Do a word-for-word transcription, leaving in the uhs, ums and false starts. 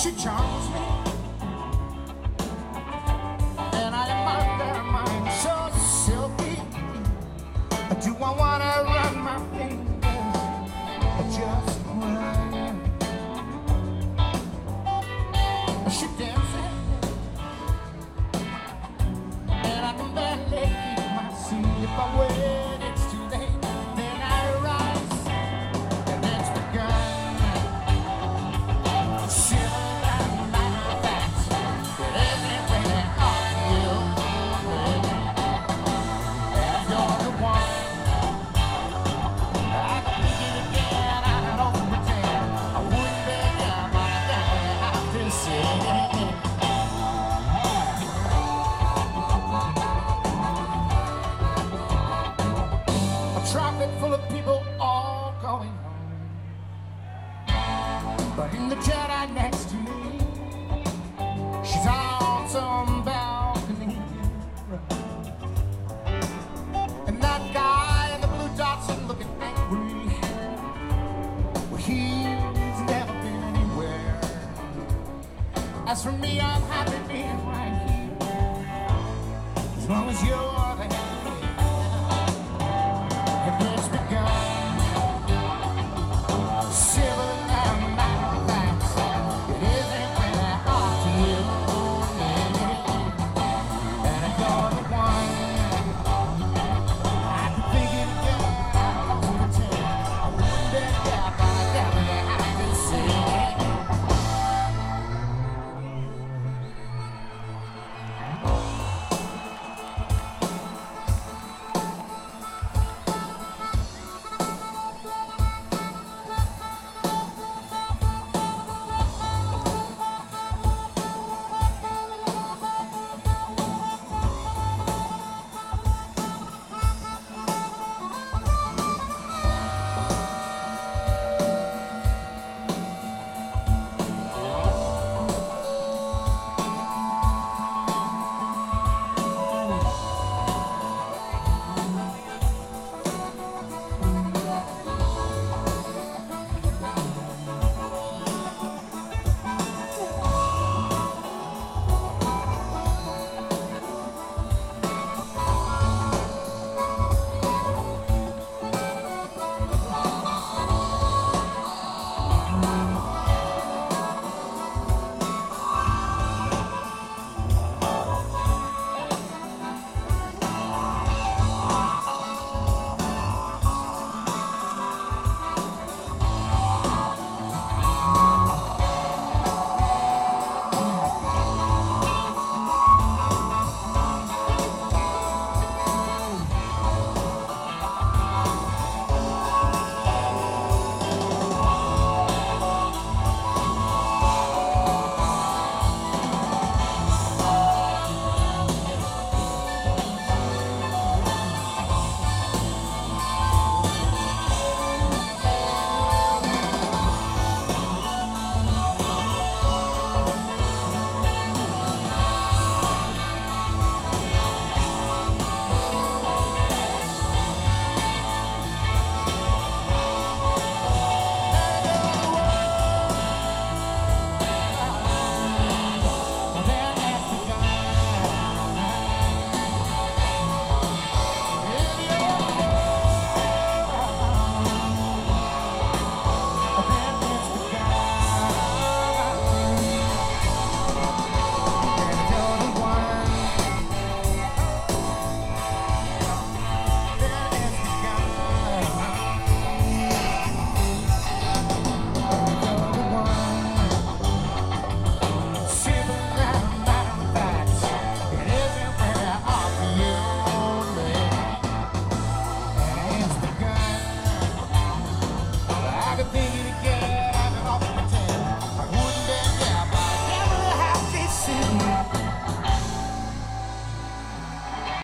She charms me, and I admire her mind so silky. Do I wanna run my fingers just right? She dances, and I can barely keep my seat. If I wait, it's too late. Then I rise, and it's begun. Traffic full of people all going home, but in the Jedi next to me, she's on some balcony, and that guy in the blue dots is looking angry. Well, he's never been anywhere. As for me, I'm happy.